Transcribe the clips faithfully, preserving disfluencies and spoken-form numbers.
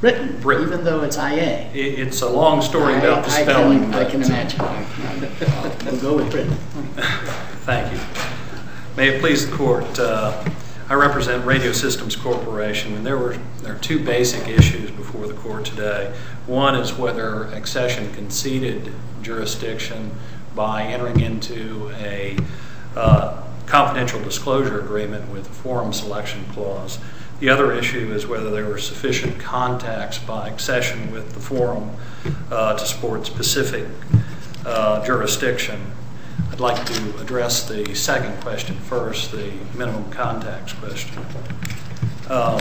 Britain, Britain. even though it's I A. It, it's a long story I, about the I spelling. Can, I can imagine. uh, we'll go with Britain. Thank you. May it please the Court, uh, I represent Radio Systems Corporation, and there were there are two basic issues before the Court today. One is whether Accession conceded jurisdiction by entering into a uh, confidential disclosure agreement with the forum selection clause. The other issue is whether there were sufficient contacts by Accession with the forum uh, to support specific uh, jurisdiction. I'd like to address the second question first, the minimum contacts question. Um,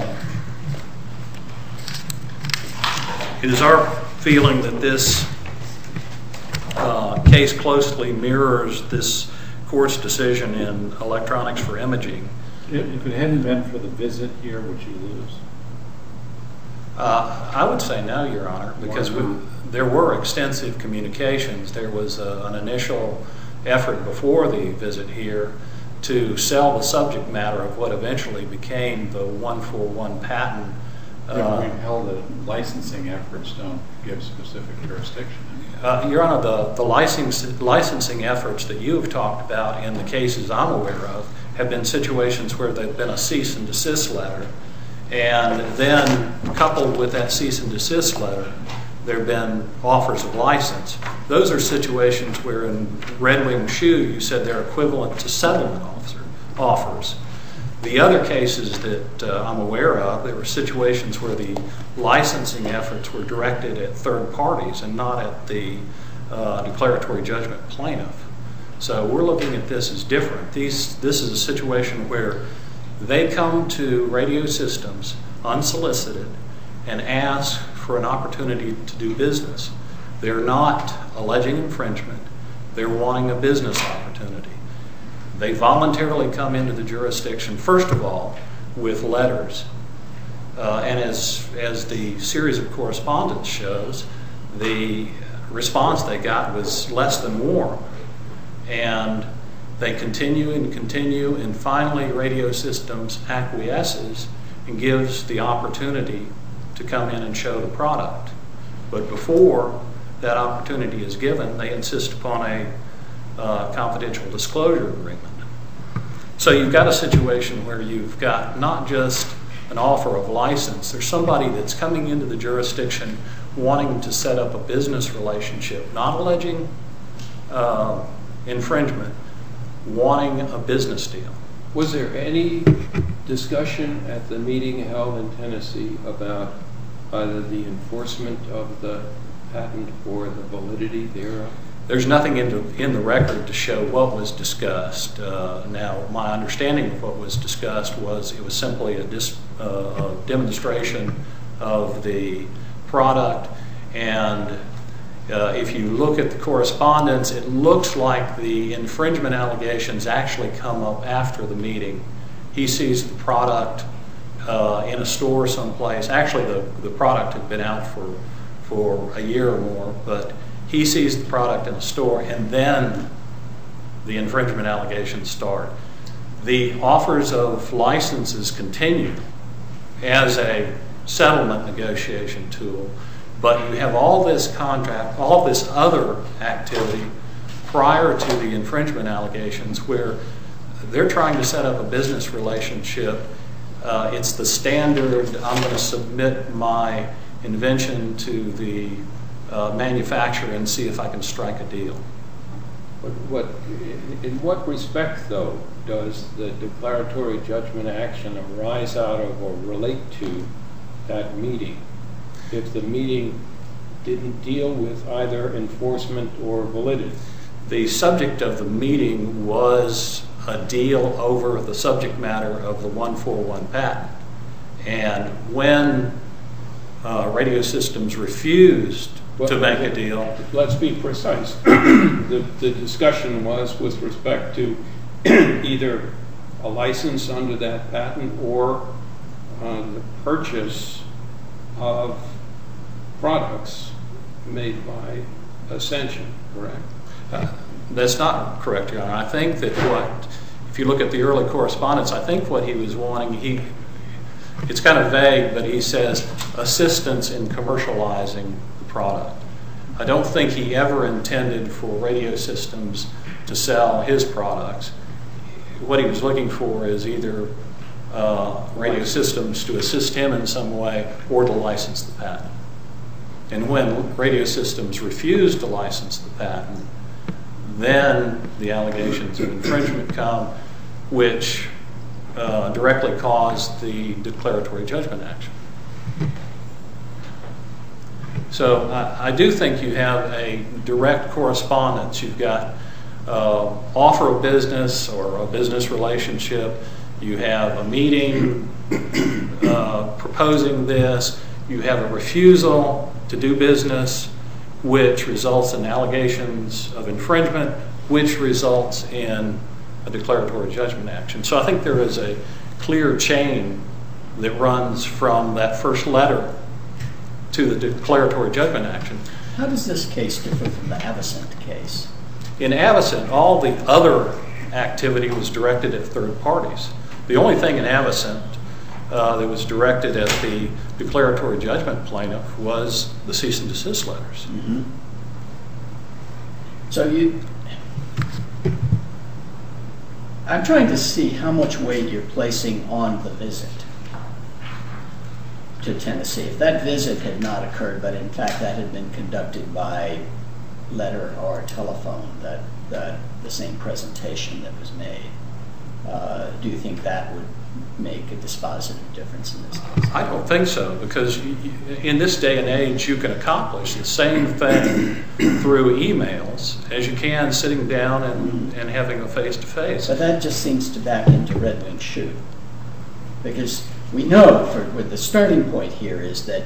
it is our feeling that this uh, case closely mirrors this Court's decision in Electronics for Imaging. If it hadn't been for the visit here, would you lose? Uh, I would say no, Your Honor, because we, there were extensive communications. There was uh, an initial effort before the visit here to sell the subject matter of what eventually became the one forty-one patent. Uh, yeah, we've held that licensing efforts don't give specific jurisdiction. Uh, Your Honor, the, the license, licensing efforts that you have talked about in the cases I'm aware of have been situations where there's been a cease and desist letter, and then coupled with that cease and desist letter, there have been offers of license. Those are situations where in Red Wing Shoe you said they're equivalent to settlement officer, offers. The other cases that uh, I'm aware of, there were situations where the licensing efforts were directed at third parties and not at the uh, declaratory judgment plaintiff. So we're looking at this as different. These, this is a situation where they come to Radio Systems unsolicited and ask for an opportunity to do business. They're not alleging infringement. They're wanting a business opportunity. They voluntarily come into the jurisdiction, first of all, with letters. Uh, and as, as the series of correspondence shows, the response they got was less than warm. And they continue and continue, and finally Radio Systems acquiesces and gives the opportunity to come in and show the product. But before that opportunity is given, they insist upon a uh, confidential disclosure agreement. So you've got a situation where you've got not just an offer of license, there's somebody that's coming into the jurisdiction wanting to set up a business relationship, not alleging uh, infringement, wanting a business deal. Was there any discussion at the meeting held in Tennessee about either the enforcement of the patent or the validity thereof? There's nothing in the, in the record to show what was discussed. Uh, now, my understanding of what was discussed was it was simply a, dis, uh, a demonstration of the product, and uh, if you look at the correspondence, it looks like the infringement allegations actually come up after the meeting. He sees the product uh, in a store someplace. Actually, the, the product had been out for, for a year or more, but he sees the product in a store, and then the infringement allegations start. The offers of licenses continue as a settlement negotiation tool, but you have all this contract, all this other activity prior to the infringement allegations where they're trying to set up a business relationship. Uh, it's the standard, I'm going to submit my invention to the uh, manufacturer and see if I can strike a deal. But what, in what respect, though, does the declaratory judgment action arise out of or relate to that meeting? If the meeting didn't deal with either enforcement or validity? The subject of the meeting was a deal over the subject matter of the one forty-one patent. And when uh, Radio Systems refused well, to make a deal... Let's be precise. the, the discussion was with respect to either a license under that patent or uh, the purchase of products made by Ascension, correct? Uh, that's not correct, Your Honor. I think that what, if you look at the early correspondence, I think what he was wanting, he, it's kind of vague, but he says, assistance in commercializing the product. I don't think he ever intended for Radio Systems to sell his products. What he was looking for is either uh, Radio Systems to assist him in some way or to license the patent. And when Radio Systems refused to license the patent, then the allegations of infringement come, which uh, directly caused the declaratory judgment action. So I, I do think you have a direct correspondence. You've got uh, offer of business or a business relationship. You have a meeting uh, proposing this. You have a refusal to do business, which results in allegations of infringement, which results in a declaratory judgment action. So I think there is a clear chain that runs from that first letter to the declaratory judgment action. How does this case differ from the Avocent case? In Avocent, all the other activity was directed at third parties. The only thing in Avocent uh, that was directed at the declaratory judgment plaintiff was the cease and desist letters. Mm-hmm. So you, I'm trying to see how much weight you're placing on the visit to Tennessee. If that visit had not occurred, but in fact that had been conducted by letter or telephone, that, that the same presentation that was made, uh, do you think that would make a dispositive difference in this case? I don't think so, because in this day and age you can accomplish the same thing through emails as you can sitting down and, and having a face-to-face. But that just seems to back into Red Wing Shoe, because we know for, with the starting point here is that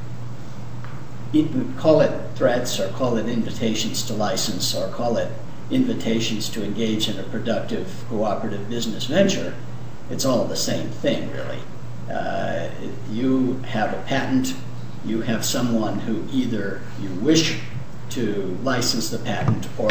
it, call it threats or call it invitations to license or call it invitations to engage in a productive cooperative business venture, it's all the same thing, really. Uh, you have a patent, you have someone who either you wish to license the patent or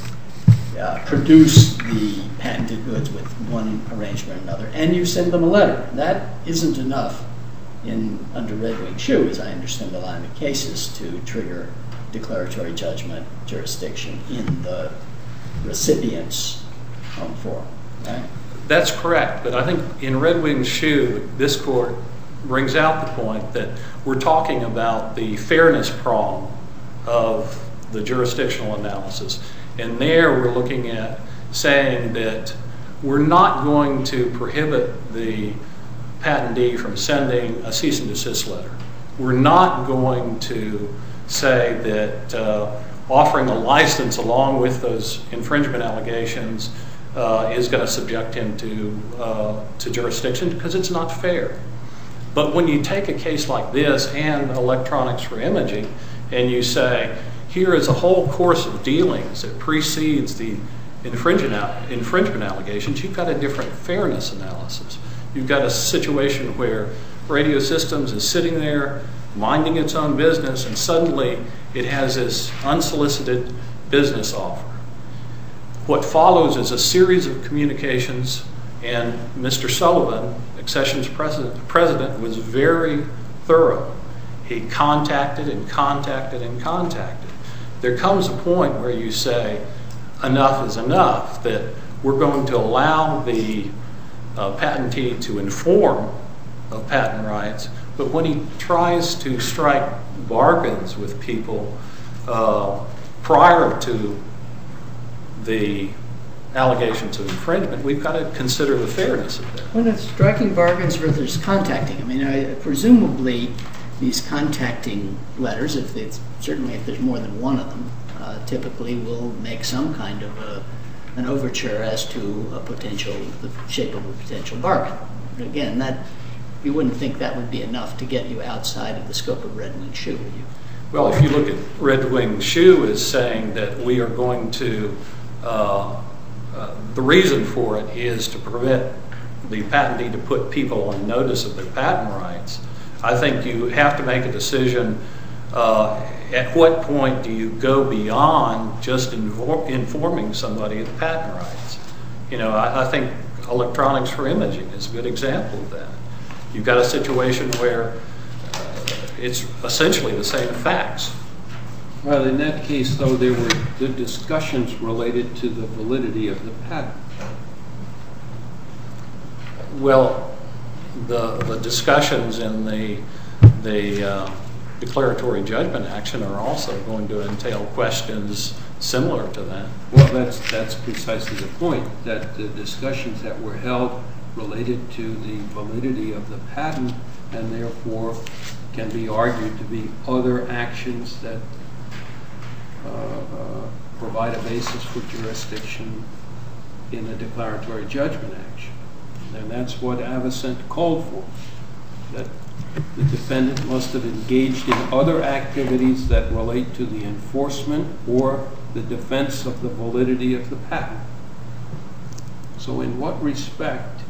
uh, produce the patented goods with one arrangement or another, and you send them a letter. That isn't enough in under Red Wing Shoe, as I understand the line of cases, to trigger declaratory judgment jurisdiction in the recipient's home forum, right? That's correct, but I think in Red Wing Shoe, this court brings out the point that we're talking about the fairness prong of the jurisdictional analysis. And there we're looking at saying that we're not going to prohibit the patentee from sending a cease and desist letter. We're not going to say that uh, offering a license along with those infringement allegations uh, is going to subject him to, uh, to jurisdiction, because it's not fair. But when you take a case like this and electronics for imaging and you say, here is a whole course of dealings that precedes the infringement, infringement allegations, you've got a different fairness analysis. You've got a situation where Radio Systems is sitting there minding its own business, and suddenly it has this unsolicited business offer. What follows is a series of communications, and Mister Sullivan, Accession's president, president, was very thorough. He contacted and contacted and contacted. There comes a point where you say, enough is enough, that we're going to allow the uh, patentee to inform of patent rights, but when he tries to strike bargains with people uh, prior to the allegations of infringement, we've got to consider the fairness of that. When it's striking bargains versus contacting, I mean, I, presumably these contacting letters, if it's, certainly if there's more than one of them, uh, typically will make some kind of a, an overture as to a potential, the shape of a potential bargain. But again, that you wouldn't think that would be enough to get you outside of the scope of Red Wing Shoe, would you? Well, if you look at Red Wing Shoe as saying that we are going to, uh, uh, the reason for it is to permit the patentee to put people on notice of their patent rights, I think you have to make a decision uh, at what point do you go beyond just invo- informing somebody of the patent rights. You know, I, I think electronics for imaging is a good example of that. You've got a situation where uh, it's essentially the same facts. Well, in that case, though, there were the discussions related to the validity of the patent. Well, the the discussions in the the uh, declaratory judgment action are also going to entail questions similar to that. Well, that's that's precisely the point, that the discussions that were held related to the validity of the patent, and therefore can be argued to be other actions that uh, uh, provide a basis for jurisdiction in a declaratory judgment action. And that's what Avocent called for, that the defendant must have engaged in other activities that relate to the enforcement or the defense of the validity of the patent. So in what respect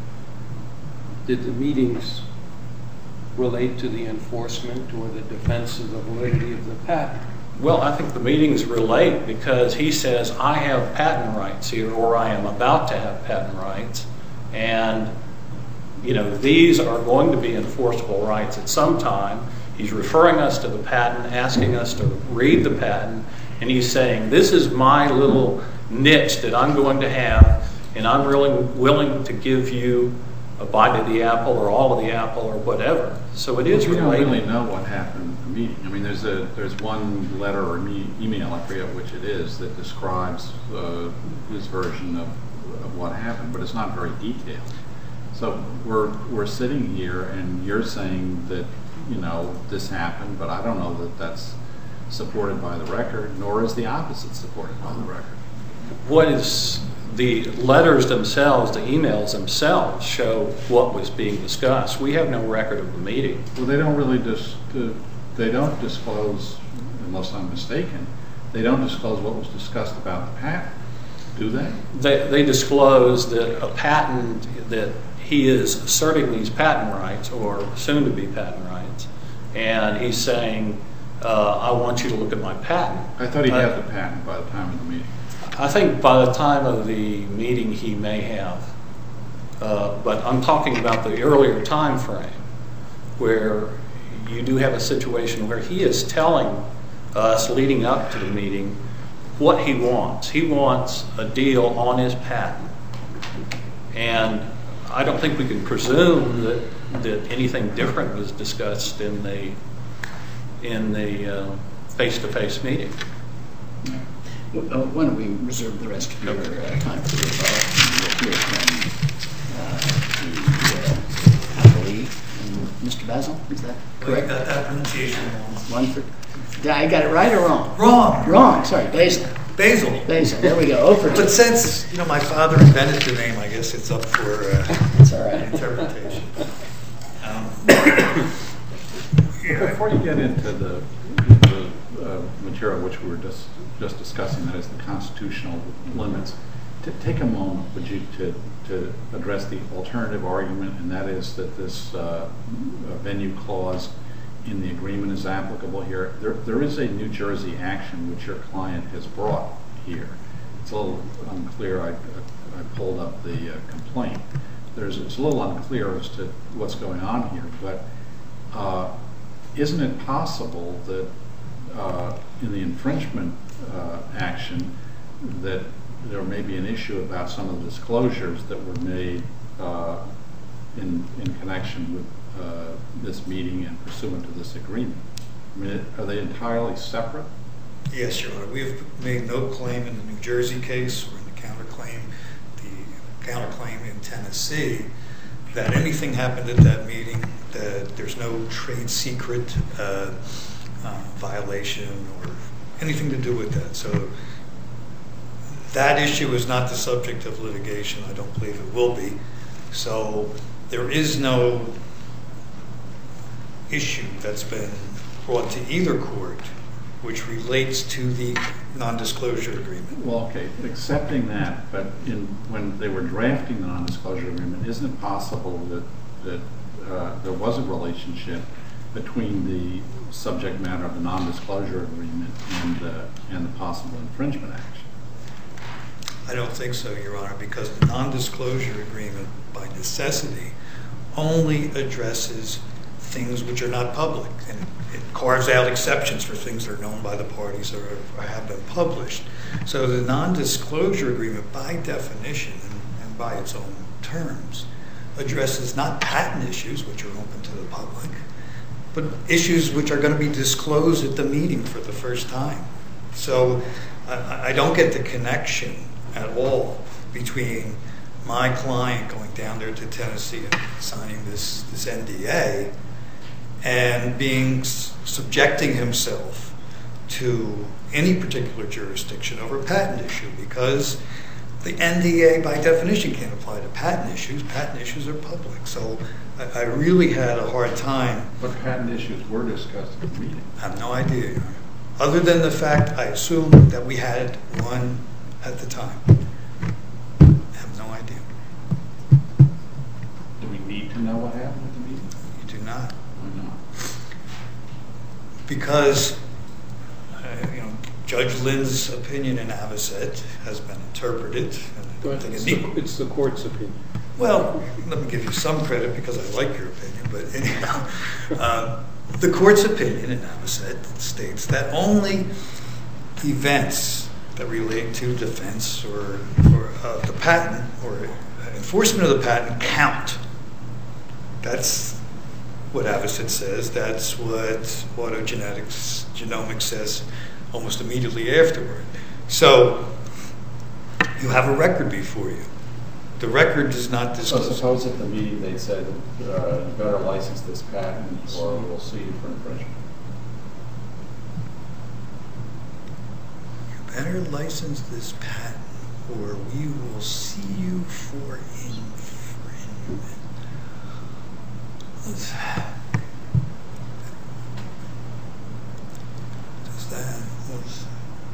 did the meetings relate to the enforcement or the defense of the validity of the patent? Well, I think the meetings relate because he says, I have patent rights here, or I am about to have patent rights, and you know, these are going to be enforceable rights at some time. He's referring us to the patent, asking us to read the patent, and he's saying, this is my little niche that I'm going to have, and I'm really willing to give you a bite of the apple or all of the apple or whatever. So it is we related. don't really know what happened at the meeting. I mean, there's a there's one letter or me, email, I forget which it is, that describes uh, his version of, of what happened, but it's not very detailed. So we're we're sitting here, and you're saying that, you know, this happened, but I don't know that that's supported by the record, nor is the opposite supported by the record. What is the letters themselves, the emails themselves, show what was being discussed. We have no record of the meeting. Well, they don't really dis they don't disclose, unless I'm mistaken, they don't disclose what was discussed about the patent, do they? They, they disclose that a patent, that he is asserting these patent rights, or soon-to-be patent rights, and he's saying, uh, I want you to look at my patent. I thought he uh, had the patent by the time of the meeting. I think by the time of the meeting he may have, uh, but I'm talking about the earlier time frame where you do have a situation where he is telling us leading up to the meeting what he wants. He wants a deal on his patent, and I don't think we can presume that that anything different was discussed in the in the uh, face-to-face meeting. Uh, why don't we reserve the rest of your uh, time for the rebuttal? We'll hear from uh, the uh, appellee, Mister Basil. Is that correct? Well, you got that pronunciation wrong. One for. Did I got it right or wrong? Wrong. Wrong. Sorry, Basil. Basil. Basil. There we go. Oh for two. But since you know my father invented the name, I guess it's up for uh, That's all right. interpretation. Um, But before you get into the, the uh, material which we were just just discussing, that is the constitutional limits, to take a moment, would you, to to address the alternative argument, and that is that this uh, venue clause in the agreement is applicable here. There, there is a New Jersey action which your client has brought here. It's a little unclear. I, I pulled up the uh, complaint. There's, it's a little unclear as to what's going on here, but uh, isn't it possible that uh, in the infringement uh, action that there may be an issue about some of the disclosures that were made uh, in, in connection with uh, this meeting and pursuant to this agreement? I mean, are they entirely separate? yes, Your Honor. We have made no claim in the New Jersey case or in the counterclaim, the counterclaim in Tennessee, that anything happened at that meeting, that there's no trade secret uh, uh, violation or anything to do with that. So that issue is not the subject of litigation. I don't believe it will be. So there is no issue that's been brought to either court which relates to the non-disclosure agreement. Well, okay, accepting that, but in, when they were drafting the non-disclosure agreement, isn't it possible that, that uh, there was a relationship between the subject matter of the non-disclosure agreement and, uh, and the possible infringement action? I don't think so, Your Honor, because the non-disclosure agreement, by necessity, only addresses things which are not public, and it carves out exceptions for things that are known by the parties or, or have been published. So the non-disclosure agreement, by definition and, and by its own terms, addresses not patent issues, which are open to the public, but issues which are going to be disclosed at the meeting for the first time. So I, I don't get the connection at all between my client going down there to Tennessee and signing this, this N D A and being subjecting himself to any particular jurisdiction over a patent issue, because the N D A by definition can't apply to patent issues. Patent issues are public. So I, I really had a hard time. But patent issues were discussed at the meeting. I have no idea, Your Honor. Other than the fact I assume that we had one at the time. I have no idea. Do we need to know what happened at the meeting? You do not. Why not? Because uh, you know, Judge Lynn's opinion in Avocet has been interpreted. Go ahead. It's, the, it's the court's opinion. Well, let me give you some credit because I like your opinion, but anyhow, uh, the court's opinion in Avocet states that only events that relate to defense or, or uh, the patent or enforcement of the patent count. That's what Avocet says. That's what autogenetics, genomics says almost immediately afterward. So you have a record before you. The record does not So disclose. suppose at the meeting they said, uh, you better license this patent or we'll sue you for infringement. You better license this patent or we will sue you for infringement. Does that was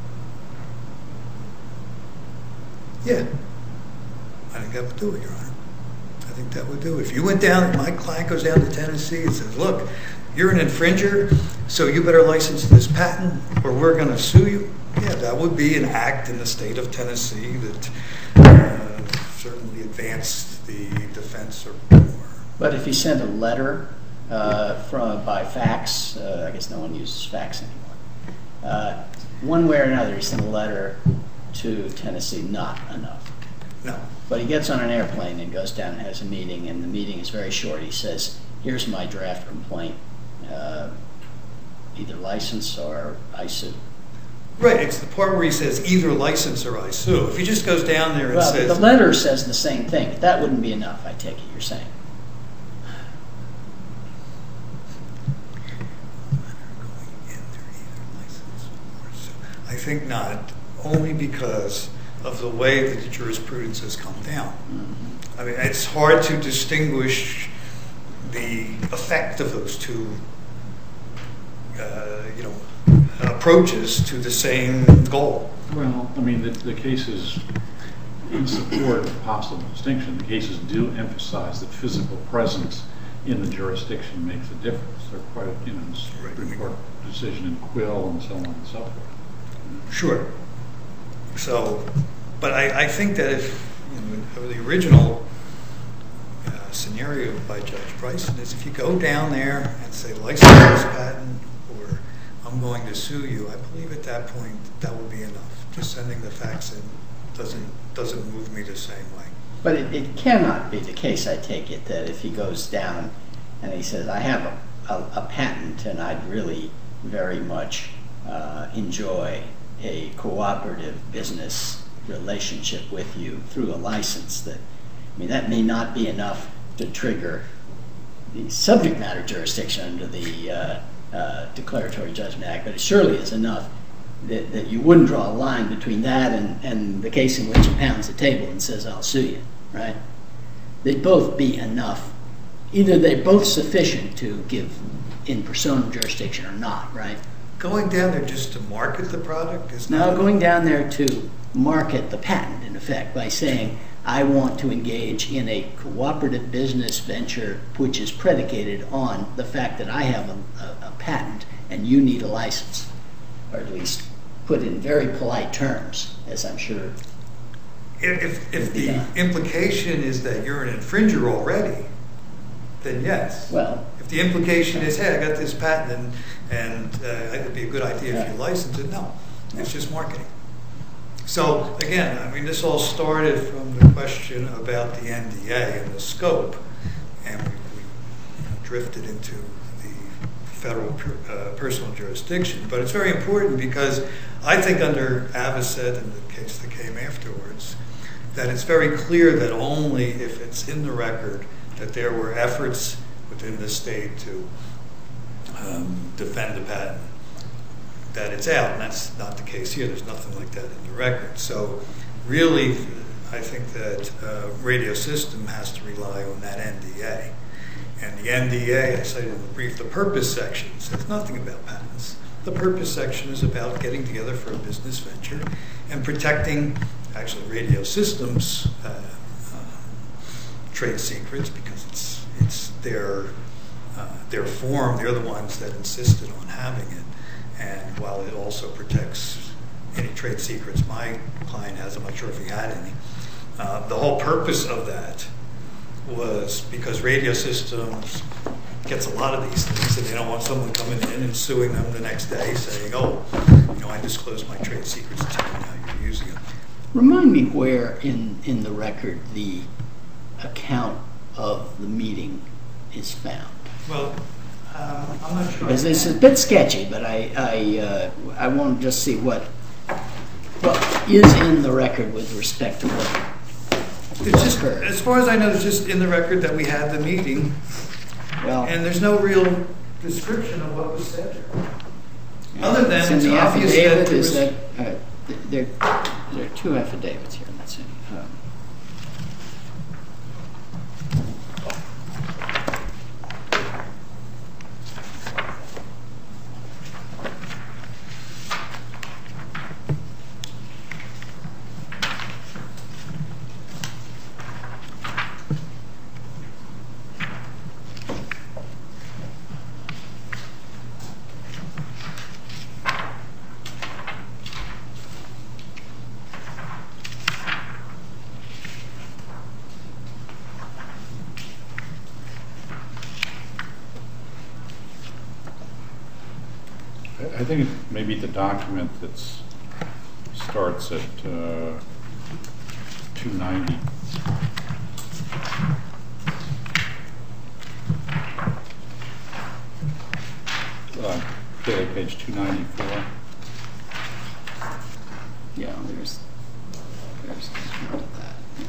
yeah. I think that would do it, Your Honor. I think that would do it. If you went down, my client goes down to Tennessee and says, look, you're an infringer, so you better license this patent or we're going to sue you. Yeah, that would be an act in the state of Tennessee that uh, certainly advanced the defense or more. But if he sent a letter uh, from by fax, uh, I guess no one uses fax anymore. Uh, one way or another, he sent a letter to Tennessee, not enough. No. But he gets on an airplane and goes down and has a meeting, and the meeting is very short. He says, here's my draft complaint, uh, either license or I sue. Right, it's the part where he says either license or I sue. If he just goes down there and well, says... the letter says the same thing, but that wouldn't be enough, I take it you're saying. I think not, only because of the way that the jurisprudence has come down. Mm-hmm. I mean, it's hard to distinguish the effect of those two, uh, you know, approaches to the same goal. Well, I mean, the, the cases in support of possible distinction, the cases do emphasize that physical presence in the jurisdiction makes a difference. They're quite, you know, Supreme Court decision in Quill and so on and so forth. Sure. So, but I, I think that if you know, the original uh, scenario by Judge Bryson is if you go down there and say license this patent or I'm going to sue you, I believe at that point that would be enough. Just sending the facts in doesn't doesn't move me the same way. But it, it cannot be the case, I take it, that if he goes down and he says, I have a, a, a patent and I'd really very much uh, enjoy a cooperative business relationship with you through a license, that, I mean, that may not be enough to trigger the subject matter jurisdiction under the uh, uh, Declaratory Judgment Act, but it surely is enough that, that you wouldn't draw a line between that and, and the case in which he pounds the table and says, I'll sue you, right? They'd both be enough. Either they're both sufficient to give in personam jurisdiction or not, right? Going down there just to market the product is Now not... going down there to market the patent, in effect, by saying, I want to engage in a cooperative business venture which is predicated on the fact that I have a, a, a patent and you need a license, or at least put in very polite terms, as I'm sure. If, if the implication is that you're an infringer already, then yes. Well, if the implication is, hey, I got this patent, and, and uh, it'd be a good idea if you license it. No, it's just marketing. So again, I mean, this all started from the question about the N D A and the scope, and we, we you know, drifted into the federal uh, personal jurisdiction. But it's very important because I think under Avocet and the case that came afterwards, that it's very clear that only if it's in the record that there were efforts within the state to um, defend the patent, that it's out, and that's not the case here. There's nothing like that in the record. So really, I think that uh, Radio System has to rely on that N D A. And the N D A, I cited in the brief, the purpose section says nothing about patents. The purpose section is about getting together for a business venture and protecting, actually, Radio Systems' uh, uh, trade secrets, because it's it's their uh, their form. They're the ones that insisted on having it. And while it also protects any trade secrets my client has, I'm not sure if he had any, uh, the whole purpose of that was because Radio Systems gets a lot of these things, and they don't want someone coming in and suing them the next day saying, oh, you know, I disclosed my trade secrets to you, now you're using them. Remind me where in, in the record the account of the meeting is found. Well, Um, I'm not sure. Because it's a bit sketchy, but I I, uh, I want to just see what what is in the record with respect to what, It's what just, occurred. as far as I know, it's just in the record that we had the meeting, Well, and there's no real description of what was said there. Other than it's in it's the obvious affidavit. that there Is was- that uh, th- there? There are two affidavits here. That's it. Um, I think it may be the document that starts at uh, two ninety. Uh, page two ninety-four. yeah, there's there's more to that. Yeah.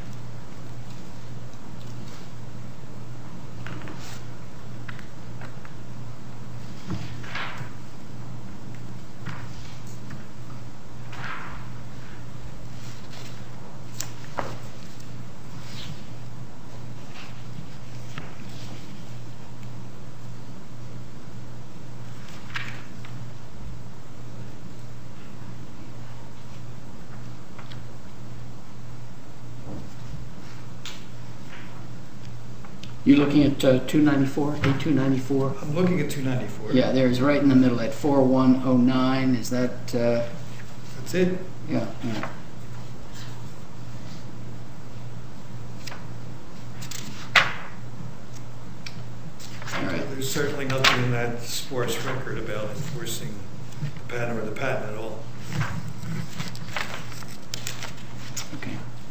You looking at uh, two ninety-four, A two ninety-four? I'm looking at two ninety-four. Yeah, there's right in the middle at four one oh nine. Is that? Uh, That's it. yeah. yeah. All right. There's certainly nothing in that sparse record about enforcing the patent or the patent at all. Okay.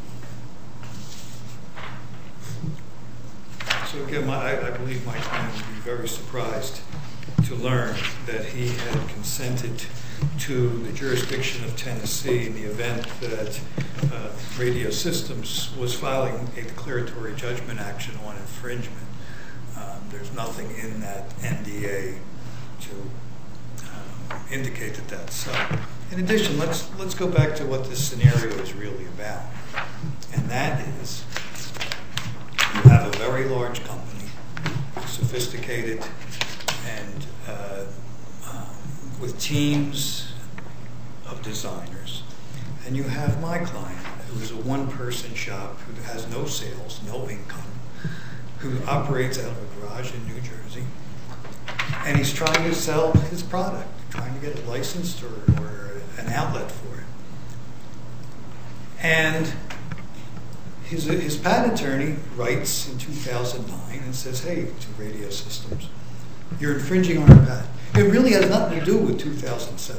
So again, my, I, I believe my client would be very surprised to learn that he had consented to the jurisdiction of Tennessee in the event that uh, Radio Systems was filing a declaratory judgment action on infringement. Um, there's nothing in that N D A to um, indicate that that's so. In addition, let's let's go back to what this scenario is really about, and that is you have a very large company, sophisticated, and uh, um, with teams of designers, and you have my client, who is a one-person shop who has no sales, no income, who operates out of a garage in New Jersey, and he's trying to sell his product, trying to get it licensed or, or an outlet for it. And his, his patent attorney writes in two thousand nine and says, hey, to Radio Systems, you're infringing on our patent. It really has nothing to do with two thousand seven.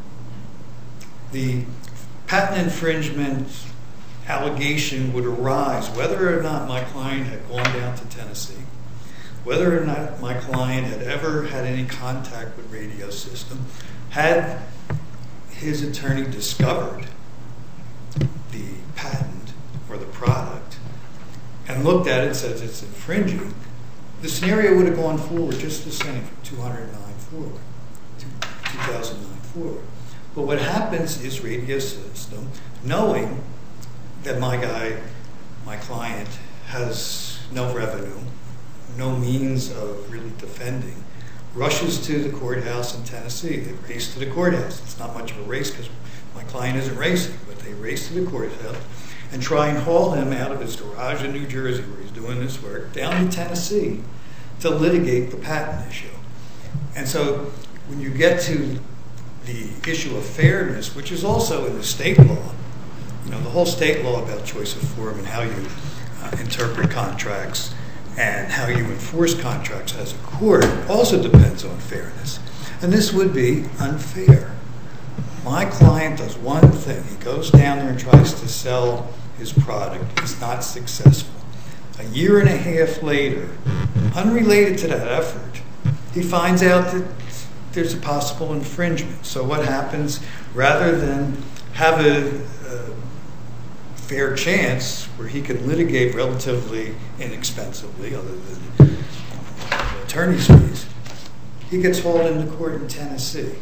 The patent infringement allegation would arise whether or not my client had gone down to Tennessee, whether or not my client had ever had any contact with Radio System, had his attorney discovered the patent or the product and looked at it and says it's infringing, the scenario would have gone forward just the same from two thousand nine forward, two thousand nine forward. But what happens is Radio System, knowing that my guy, my client, has no revenue, no means of really defending, rushes to the courthouse in Tennessee. They race to the courthouse. It's not much of a race because my client isn't racing, but they race to the courthouse and try and haul him out of his garage in New Jersey where he's doing this work down to Tennessee to litigate the patent issue. And so when you get to the issue of fairness, which is also in the state law, you know, the whole state law about choice of forum and how you uh, interpret contracts and how you enforce contracts as a court also depends on fairness. And this would be unfair. My client does one thing. He goes down there and tries to sell his product. He's not successful. A year and a half later, unrelated to that effort, he finds out that there's a possible infringement. So what happens, rather than have a, a fair chance where he can litigate relatively inexpensively, other than uh, attorney's fees, he gets hauled into court in Tennessee.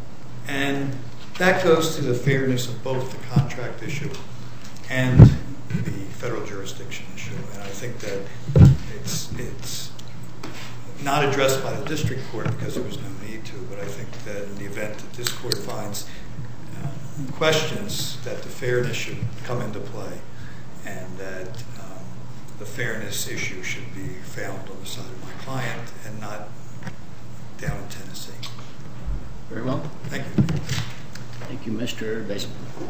And that goes to the fairness of both the contract issue and the federal jurisdiction issue. And I think that it's, it's not addressed by the district court because there was no need to, but I think that in the event that this court finds uh, questions, that the fairness should come into play and that um, the fairness issue should be found on the side of my client and not down in Tennessee. Very well. Thank you. Thank you, Mister Basil.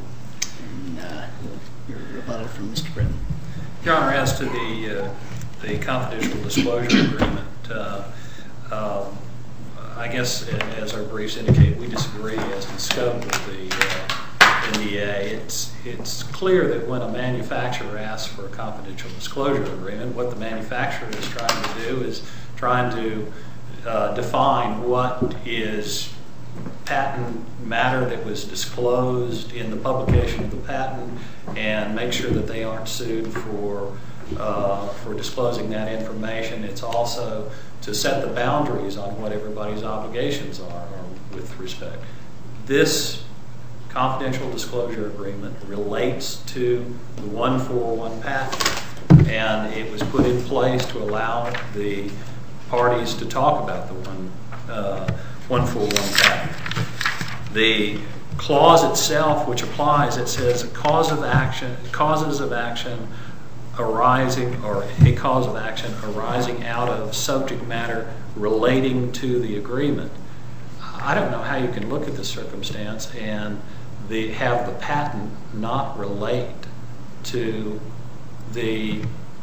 And uh, your rebuttal from Mister Britton. Your Honor, as to the uh, the confidential disclosure agreement, uh, uh, I guess as our briefs indicate, we disagree as to the scope of the uh, N D A. It's it's clear that when a manufacturer asks for a confidential disclosure agreement, what the manufacturer is trying to do is trying to uh, define what is patent matter that was disclosed in the publication of the patent and make sure that they aren't sued for uh, for disclosing that information. It's also to set the boundaries on what everybody's obligations are with respect. This confidential disclosure agreement relates to the one forty-one patent, and it was put in place to allow the parties to talk about the one uh, one forty-one patent. The clause itself, which applies, it says a cause of action, causes of action arising, or a cause of action arising out of subject matter relating to the agreement. I don't know how you can look at this circumstance and the, have the patent not relate to the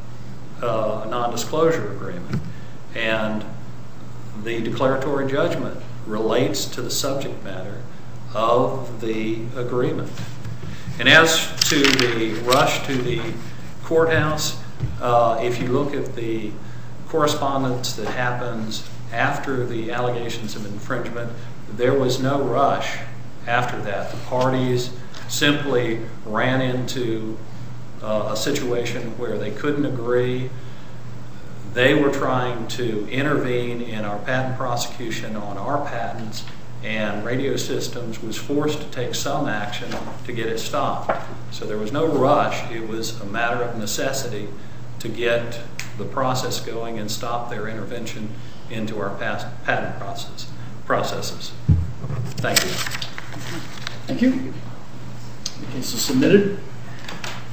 uh, non-disclosure agreement. And the declaratory judgment relates to the subject matter of the agreement. And as to the rush to the courthouse, uh, if you look at the correspondence that happens after the allegations of infringement, there was no rush after that. The parties simply ran into uh, a situation where they couldn't agree. They were trying to intervene in our patent prosecution on our patents, and Radio Systems was forced to take some action to get it stopped. So there was no rush. It was a matter of necessity to get the process going and stop their intervention into our past patent process, processes. Thank you. Thank you. The case is submitted.